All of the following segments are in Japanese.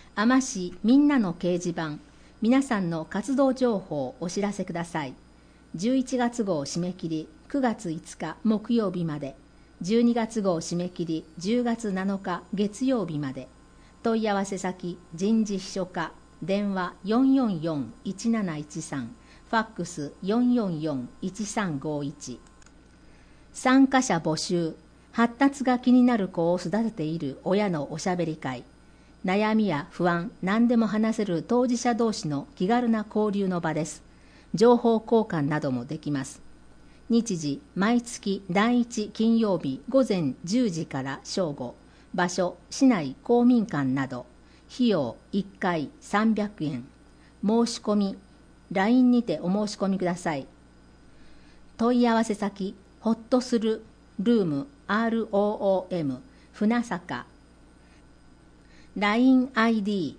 海士みんなの掲示板、皆さんの活動情報をお知らせください。11月号締め切り9月5日木曜日まで、12月号締め切り10月7日月曜日まで。問い合わせ先、人事秘書課、電話444-1713、ファックス444-1351。参加者募集。発達が気になる子を育てている親のおしゃべり会。悩みや不安、何でも話せる当事者同士の気軽な交流の場です。情報交換などもできます。日時、毎月第1金曜日午前10時から正午。場所、市内公民館など。費用1回300円。申し込み、LINE にてお申し込みください。問い合わせ先、ホッとするルーム ROOM 船坂。LINE-ID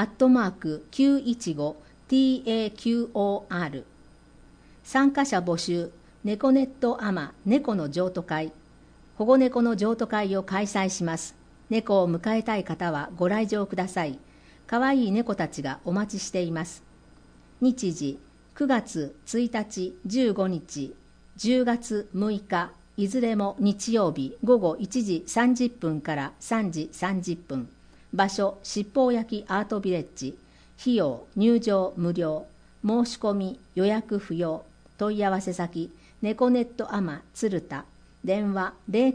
@915TAQOR。参加者募集。猫ネットアマ猫の譲渡会。保護猫の譲渡会を開催します。猫を迎えたい方はご来場ください。かわいい猫たちがお待ちしています。日時、9月1日15日、10月6日、いずれも日曜日午後1時30分から3時30分。場所、七宝焼アートビレッジ。費用、入場無料。申し込み、予約不要。問い合わせ先、猫ネットアマ鶴田。電話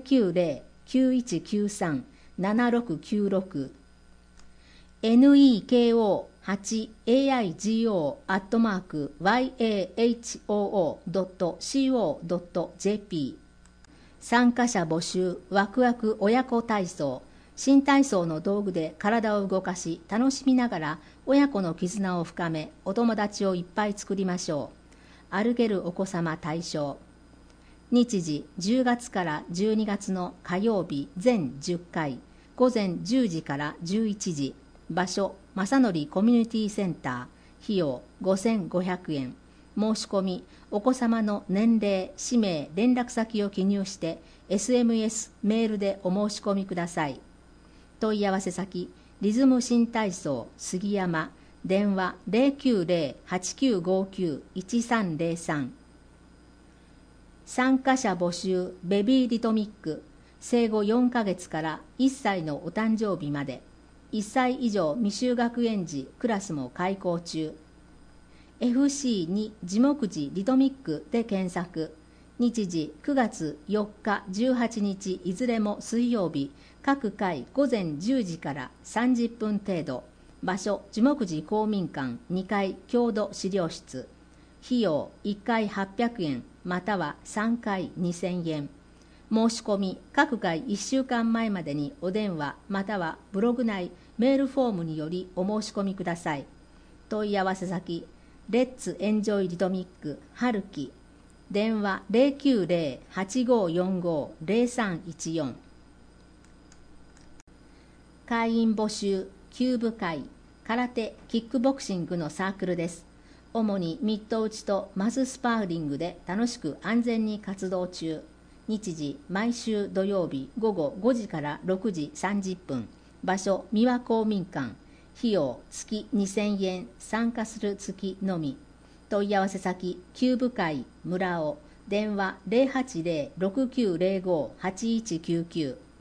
090-9193-7696。neko-yahoo.co.jp。 参加者募集。ワクワク親子体操。新体操の道具で体を動かし、楽しみながら親子の絆を深め、お友達をいっぱい作りましょう。歩けるお子様対象。日時、10月から12月の火曜日全10回、午前10時から11時。場所、正則コミュニティセンター。費用5500円。申し込み、お子様の年齢、氏名、連絡先を記入して SMS、メールでお申し込みください。問い合わせ先、リズム新体操杉山。電話090-8959-1303。参加者募集。ベビーリトミック。生後4ヶ月から1歳のお誕生日まで。1歳以上未就学園児クラスも開講中。FC2 樹木寺リトミックで検索。日時、9月4日18日いずれも水曜日。各回午前10時から30分程度。場所、樹木寺公民館2階郷土資料室。費用1回800円または3回2000円。申し込み、各回1週間前までにお電話またはブログ内メールフォームによりお申し込みください。問い合わせ先、レッツエンジョイリトミック春樹。電話090-8545-0314。会員募集。9部会。空手、キックボクシングのサークルです。主にミット打ちとマススパーリングで楽しく安全に活動中。日時、毎週土曜日午後5時から6時30分。場所、三輪公民館。費用、月2000円。参加する月のみ。問い合わせ先、9部会村尾。電話080-6905-8199。